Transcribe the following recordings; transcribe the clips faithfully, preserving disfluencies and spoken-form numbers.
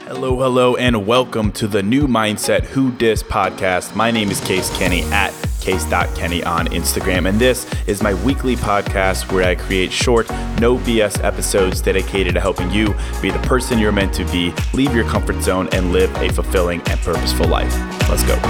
Hello, hello, and welcome to the New Mindset Who Dis podcast. My name is Case Kenny at case dot kenny on Instagram, and this is my weekly podcast where I create short, no B S episodes dedicated to helping you be the person you're meant to be, leave your comfort zone, and live a fulfilling and purposeful life. Let's go.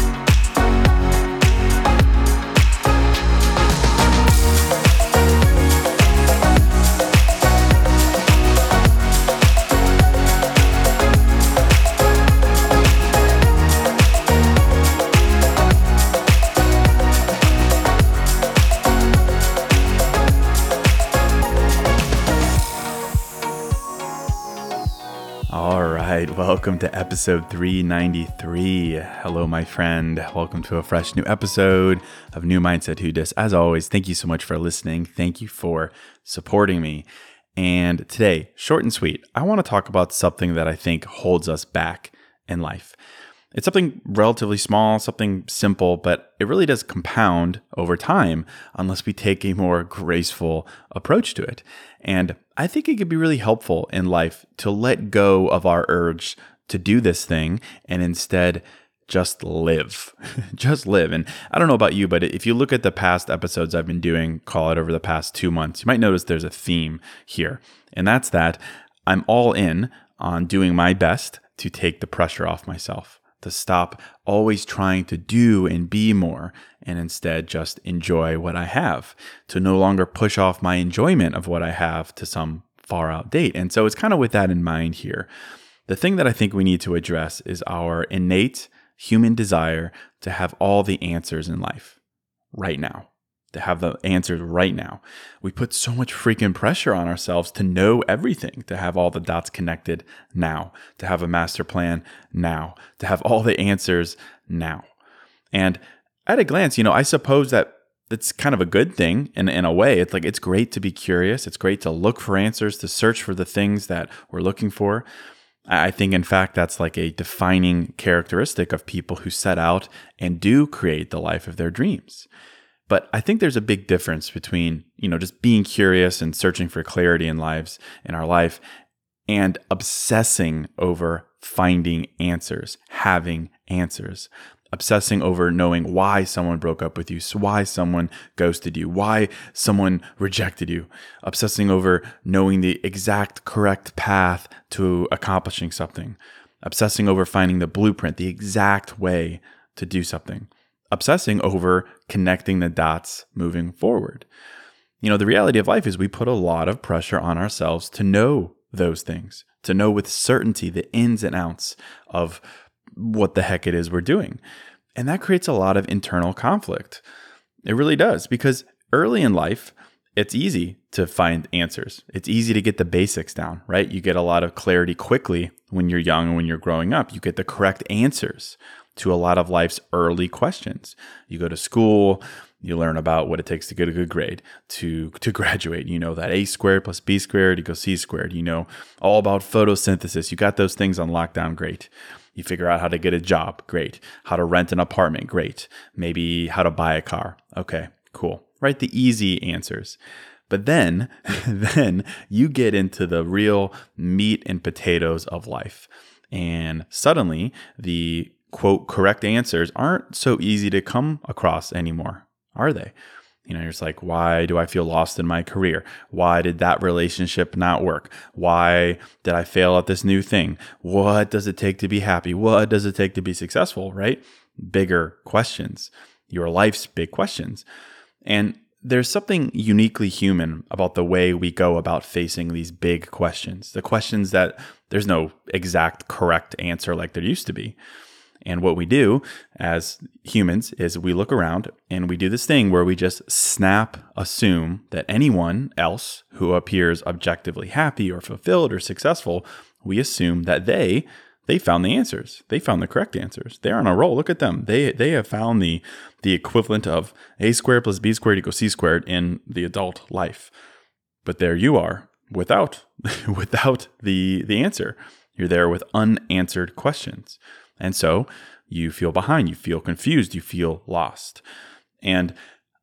Welcome to episode three ninety-three. Hello, my friend. Welcome to a fresh new episode of New Mindset Who Dis. As always, thank you so much for listening. Thank you for supporting me. And today, short and sweet, I want to talk about something that I think holds us back in life. It's something relatively small, something simple, but it really does compound over time unless we take a more graceful approach to it. And I think it could be really helpful in life to let go of our urge to do this thing and instead just live. Just live. And I don't know about you, but if you look at the past episodes I've been doing, call it over the past two months, you might notice there's a theme here. And that's that I'm all in on doing my best to take the pressure off myself, to stop always trying to do and be more and instead just enjoy what I have, to no longer push off my enjoyment of what I have to some far out date. And so it's kind of with that in mind here. The thing that I think we need to address is our innate human desire to have all the answers in life right now, to have the answers right now. We put so much freaking pressure on ourselves to know everything, to have all the dots connected now, to have a master plan now, to have all the answers now. And at a glance, you know, I suppose that it's kind of a good thing in, in a way. It's like, it's great to be curious. It's great to look for answers, to search for the things that we're looking for. I think, in fact, that's like a defining characteristic of people who set out and do create the life of their dreams. But I think there's a big difference between, you know, just being curious and searching for clarity in lives, in our life, and obsessing over finding answers, having answers, obsessing over knowing why someone broke up with you, why someone ghosted you, why someone rejected you, obsessing over knowing the exact correct path to accomplishing something, obsessing over finding the blueprint, the exact way to do something, obsessing over connecting the dots moving forward. You know, the reality of life is we put a lot of pressure on ourselves to know those things, to know with certainty the ins and outs of what the heck it is we're doing. And that creates a lot of internal conflict. It really does, because early in life, it's easy to find answers. It's easy to get the basics down, right? You get a lot of clarity quickly when you're young and when you're growing up. You get the correct answers to a lot of life's early questions. You go to school, you learn about what it takes to get a good grade, to, to graduate. You know that A squared plus B squared equals C squared. You know all about photosynthesis. You got those things on lockdown, great. You figure out how to get a job, great. How to rent an apartment, great. Maybe how to buy a car. Okay, cool. Right? The easy answers. But then, then you get into the real meat and potatoes of life. And suddenly the quote, correct answers aren't so easy to come across anymore, are they? You know, you're just like, why do I feel lost in my career? Why did that relationship not work? Why did I fail at this new thing? What does it take to be happy? What does it take to be successful, right? Bigger questions, your life's big questions. And there's something uniquely human about the way we go about facing these big questions, the questions that there's no exact correct answer like there used to be. And what we do as humans is we look around and we do this thing where we just snap assume that anyone else who appears objectively happy or fulfilled or successful, we assume that they they found the answers. They found the correct answers. They're on a roll. Look at them. They they have found the the equivalent of A squared plus B squared equals C squared in the adult life. But there you are without without the the answer. You're there with unanswered questions. And so you feel behind, you feel confused, you feel lost. And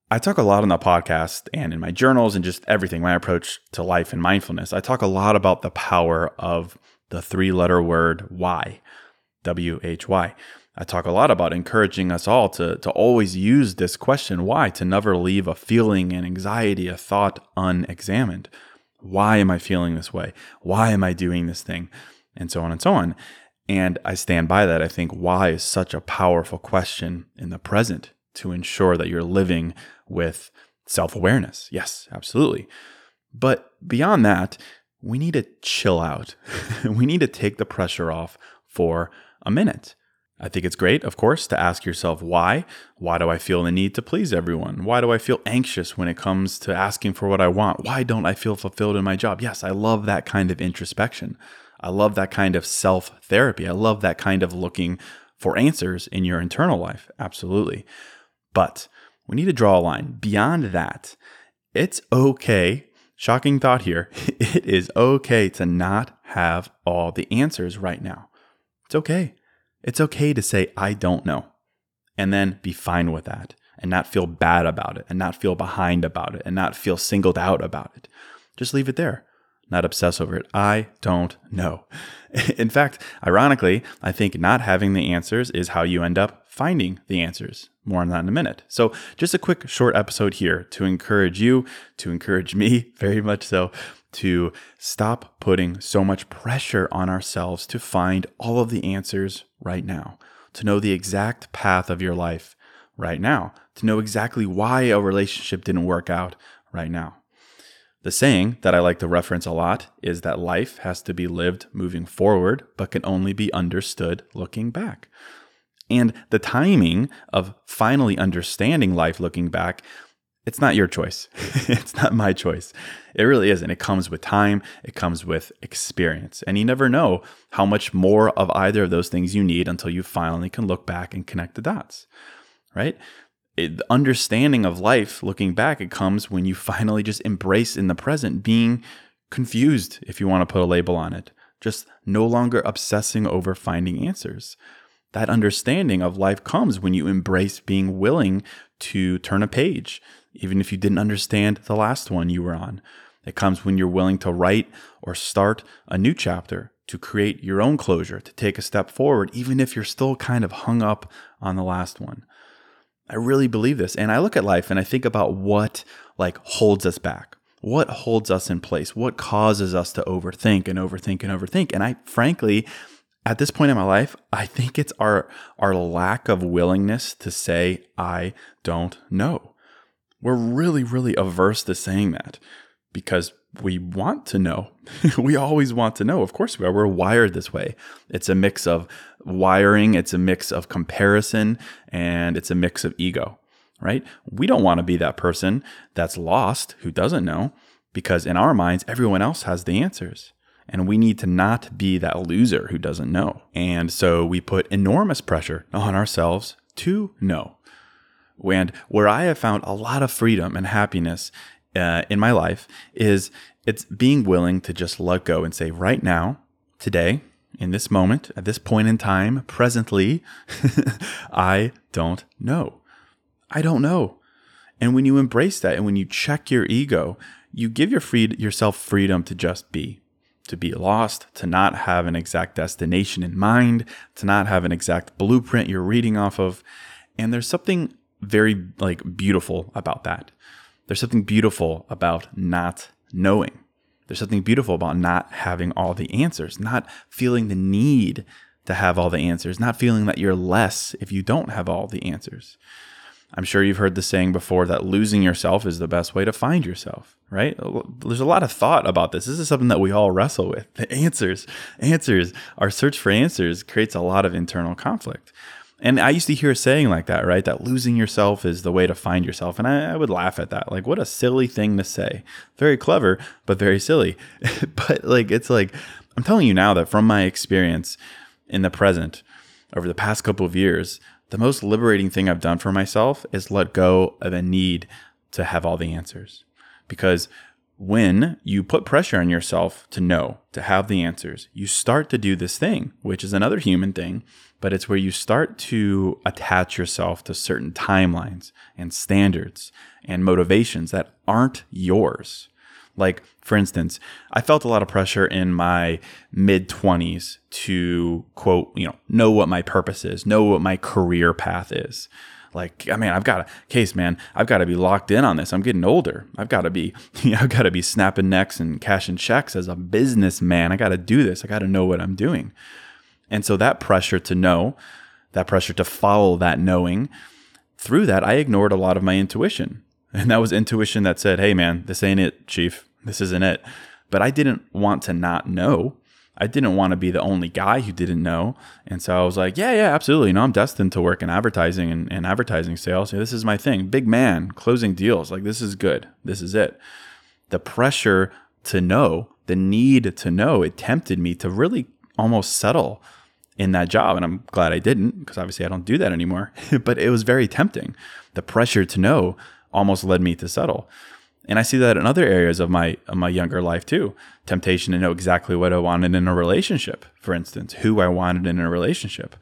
I talk a lot on the podcast and in my journals and just everything, my approach to life and mindfulness. I talk a lot about the power of the three-letter word why, W H Y. I talk a lot about encouraging us all to, to always use this question, why, to never leave a feeling, an anxiety, a thought unexamined. Why am I feeling this way? Why am I doing this thing? And so on and so on. And I stand by that. I think why is such a powerful question in the present to ensure that you're living with self-awareness. Yes, absolutely. But beyond that, we need to chill out. We need to take the pressure off for a minute. I think it's great, of course, to ask yourself why. Why do I feel the need to please everyone? Why do I feel anxious when it comes to asking for what I want? Why don't I feel fulfilled in my job? Yes, I love that kind of introspection. I love that kind of self-therapy. I love that kind of looking for answers in your internal life. Absolutely. But we need to draw a line. Beyond that, it's okay. Shocking thought here. It is okay to not have all the answers right now. It's okay. It's okay to say, I don't know, and then be fine with that and not feel bad about it and not feel behind about it and not feel singled out about it. Just leave it there. Not obsess over it. I don't know. In fact, ironically, I think not having the answers is how you end up finding the answers. More on that in a minute. So just a quick short episode here to encourage you, to encourage me, very much so, to stop putting so much pressure on ourselves to find all of the answers right now, to know the exact path of your life right now, to know exactly why a relationship didn't work out right now. The saying that I like to reference a lot is that life has to be lived moving forward, but can only be understood looking back. And the timing of finally understanding life looking back, it's not your choice. It's not my choice. It really isn't. It comes with time. It comes with experience. And you never know how much more of either of those things you need until you finally can look back and connect the dots, right? It, the understanding of life looking back, it comes when you finally just embrace in the present being confused, if you want to put a label on it, just no longer obsessing over finding answers. That understanding of life comes when you embrace being willing to turn a page, even if you didn't understand the last one you were on. It comes when you're willing to write or start a new chapter, to create your own closure, to take a step forward, even if you're still kind of hung up on the last one. I really believe this. And I look at life and I think about what like holds us back, what holds us in place, what causes us to overthink and overthink and overthink. And I frankly, at this point in my life, I think it's our our lack of willingness to say, I don't know. We're really, really averse to saying that because we want to know. We always want to know. Of course we are. We're wired this way. It's a mix of wiring, it's a mix of comparison, and it's a mix of ego, right? We don't want to be that person that's lost who doesn't know, because in our minds, everyone else has the answers. And we need to not be that loser who doesn't know. And so we put enormous pressure on ourselves to know. And where I have found a lot of freedom and happiness uh, in my life is it's being willing to just let go and say, right now, today, in this moment, at this point in time, presently, I don't know. I don't know. And when you embrace that and when you check your ego, you give your free- yourself freedom to just be. To be lost, to not have an exact destination in mind, to not have an exact blueprint you're reading off of. And there's something very like beautiful about that. There's something beautiful about not knowing. There's something beautiful about not having all the answers, not feeling the need to have all the answers, not feeling that you're less if you don't have all the answers. I'm sure you've heard the saying before that losing yourself is the best way to find yourself, right? There's a lot of thought about this. This is something that we all wrestle with. The answers, answers, our search for answers creates a lot of internal conflict. And I used to hear a saying like that, right? That losing yourself is the way to find yourself. And I, I would laugh at that. Like, what a silly thing to say. Very clever, but very silly. But like, it's like, I'm telling you now that from my experience in the present, over the past couple of years, the most liberating thing I've done for myself is let go of a need to have all the answers. Because when you put pressure on yourself to know, to have the answers, you start to do this thing, which is another human thing, but it's where you start to attach yourself to certain timelines and standards and motivations that aren't yours. Like, for instance, I felt a lot of pressure in my mid-twenties to, quote, you know, know what my purpose is, know what my career path is. Like, I mean, I've got a case, man. I've got to be locked in on this. I'm getting older. I've got to be, you know, I've got to be snapping necks and cashing checks as a businessman. I got to do this. I got to know what I'm doing. And so that pressure to know, that pressure to follow that knowing, through that, I ignored a lot of my intuition. And that was intuition that said, hey, man, this ain't it, chief. This isn't it. But I didn't want to not know. I didn't want to be the only guy who didn't know. And so I was like, yeah, yeah, absolutely. You know, I'm destined to work in advertising and, and advertising sales. This is my thing. Big man, closing deals. Like, this is good. This is it. The pressure to know, the need to know, it tempted me to really almost settle in that job. And I'm glad I didn't, because obviously I don't do that anymore. But it was very tempting. The pressure to know almost led me to settle. And I see that in other areas of my of my younger life too. Temptation to know exactly what I wanted in a relationship, for instance, who I wanted in a relationship.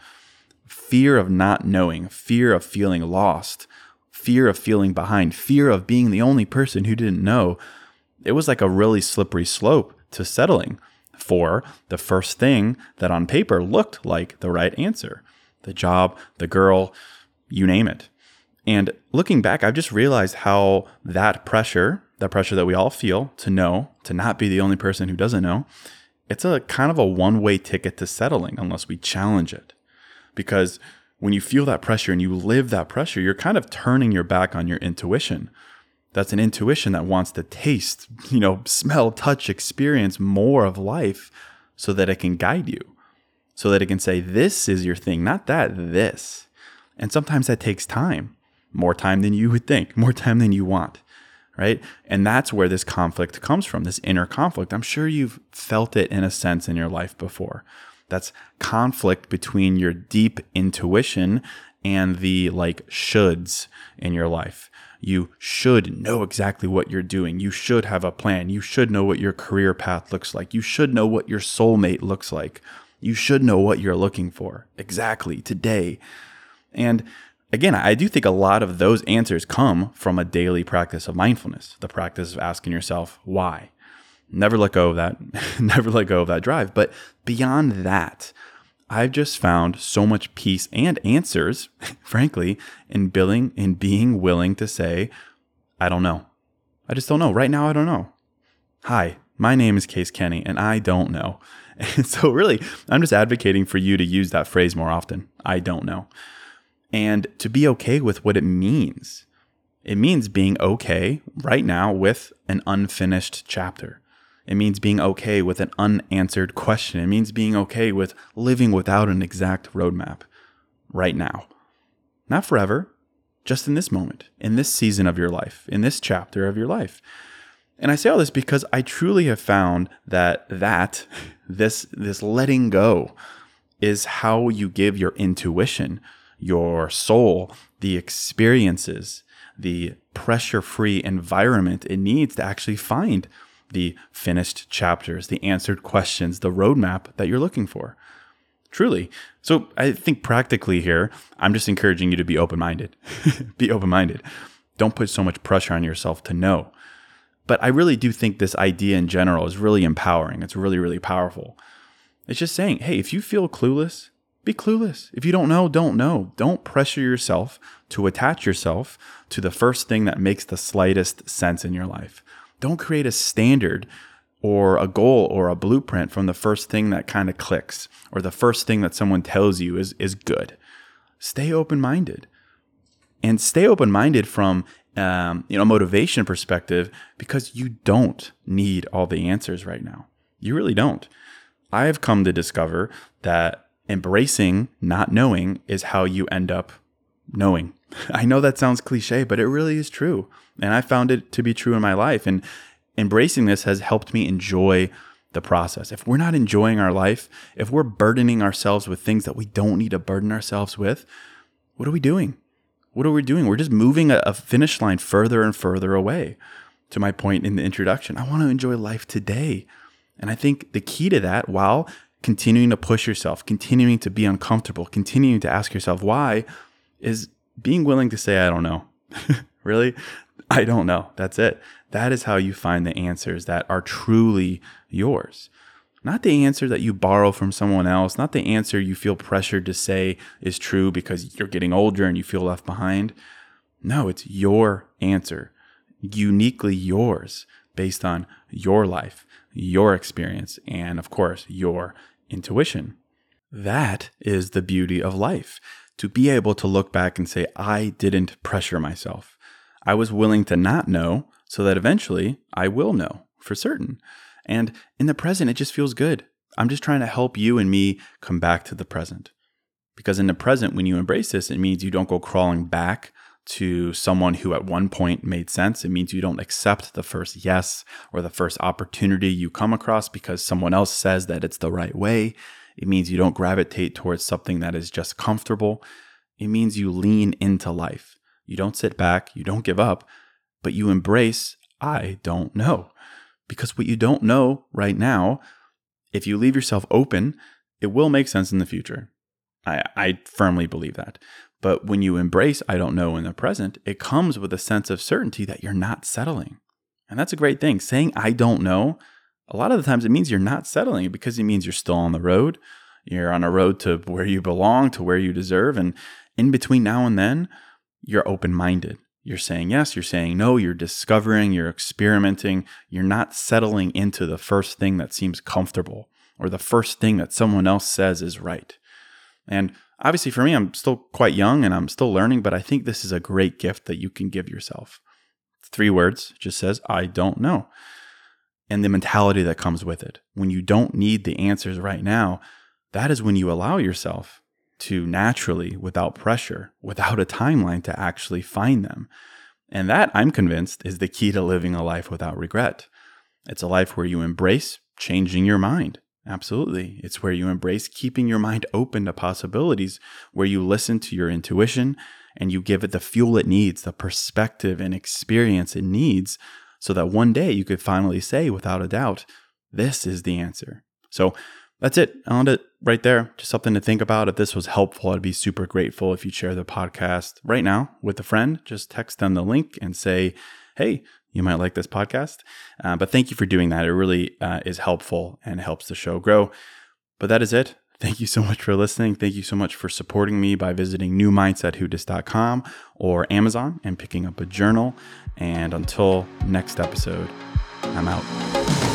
Fear of not knowing, fear of feeling lost, fear of feeling behind, fear of being the only person who didn't know. It was like a really slippery slope to settling for the first thing that on paper looked like the right answer. The job, the girl, you name it. And looking back, I've just realized how that pressure, that pressure that we all feel to know, to not be the only person who doesn't know, it's a kind of a one-way ticket to settling unless we challenge it. Because when you feel that pressure and you live that pressure, you're kind of turning your back on your intuition. That's an intuition that wants to taste, you know, smell, touch, experience more of life so that it can guide you, so that it can say, this is your thing, not that, this. And sometimes that takes time. More time than you would think, more time than you want, right? And that's where this conflict comes from, this inner conflict. I'm sure you've felt it in a sense in your life before. That's conflict between your deep intuition and the like shoulds in your life. You should know exactly what you're doing. You should have a plan. You should know what your career path looks like. You should know what your soulmate looks like. You should know what you're looking for exactly today. And again, I do think a lot of those answers come from a daily practice of mindfulness, the practice of asking yourself, why? Never let go of that. Never let go of that drive. But beyond that, I've just found so much peace and answers, frankly, in billing, in being willing to say, I don't know. I just don't know. Right now, I don't know. Hi, my name is Case Kenny, and I don't know. And so really, I'm just advocating for you to use that phrase more often. I don't know. And to be okay with what it means. It means being okay right now with an unfinished chapter. It means being okay with an unanswered question. It means being okay with living without an exact roadmap right now. Not forever, just in this moment, in this season of your life, in this chapter of your life. And I say all this because I truly have found that that, this, this letting go is how you give your intuition, your soul, the experiences, the pressure-free environment it needs to actually find the finished chapters, the answered questions, the roadmap that you're looking for. Truly. So I think practically here, I'm just encouraging you to be open-minded. Be open-minded. Don't put so much pressure on yourself to know. But I really do think this idea in general is really empowering. It's really, really powerful. It's just saying, hey, if you feel clueless, be clueless. If you don't know, don't know. Don't pressure yourself to attach yourself to the first thing that makes the slightest sense in your life. Don't create a standard or a goal or a blueprint from the first thing that kind of clicks or the first thing that someone tells you is, is good. Stay open-minded. And stay open-minded from um, you know, motivation perspective, because you don't need all the answers right now. You really don't. I have come to discover that embracing not knowing is how you end up knowing. I know that sounds cliche, but it really is true. And I found it to be true in my life. And embracing this has helped me enjoy the process. If we're not enjoying our life, if we're burdening ourselves with things that we don't need to burden ourselves with, what are we doing? What are we doing? We're just moving a, a finish line further and further away. to my point in the introduction. I want to enjoy life today. And I think the key to that, while continuing to push yourself, continuing to be uncomfortable, continuing to ask yourself why, is being willing to say, I don't know. Really? I don't know. That's it. That is how you find the answers that are truly yours. Not the answer that you borrow from someone else, not the answer you feel pressured to say is true because you're getting older and you feel left behind. No, it's your answer, uniquely yours, based on your life, your experience, and of course, your intuition. That is the beauty of life, to be able to look back and say, I didn't pressure myself. I was willing to not know so that eventually I will know for certain. And in the present, it just feels good. I'm just trying to help you and me come back to the present. Because in the present, when you embrace this, it means you don't go crawling back to someone who at one point made sense. It means you don't accept the first yes or the first opportunity you come across because someone else says that it's the right way. It means you don't gravitate towards something that is just comfortable. It means you lean into life. You don't sit back, you don't give up, but you embrace, I don't know. Because what you don't know right now, if you leave yourself open, it will make sense in the future. I, I firmly believe that. But when you embrace I don't know in the present, it comes with a sense of certainty that you're not settling. And that's a great thing. Saying I don't know, a lot of the times it means you're not settling because it means you're still on the road. You're on a road to where you belong, to where you deserve. And in between now and then, you're open-minded. You're saying yes, you're saying no, you're discovering, you're experimenting. You're not settling into the first thing that seems comfortable or the first thing that someone else says is right. And obviously for me, I'm still quite young and I'm still learning, but I think this is a great gift that you can give yourself. Three words, just says, I don't know. And the mentality that comes with it. When you don't need the answers right now, that is when you allow yourself to naturally, without pressure, without a timeline, to actually find them. And that, I'm convinced, is the key to living a life without regret. It's a life where you embrace changing your mind. Absolutely. It's where you embrace keeping your mind open to possibilities, where you listen to your intuition and you give it the fuel it needs, the perspective and experience it needs, so that one day you could finally say without a doubt, this is the answer. So that's it. I want it right there. Just something to think about. If this was helpful, I'd be super grateful if you'd share the podcast right now with a friend. Just text them the link and say, hey, you might like this podcast. Uh, but thank you for doing that. It really uh, is helpful and helps the show grow. But that is it. Thank you so much for listening. Thank you so much for supporting me by visiting new mindset who dis dot com or Amazon and picking up a journal. And until next episode, I'm out.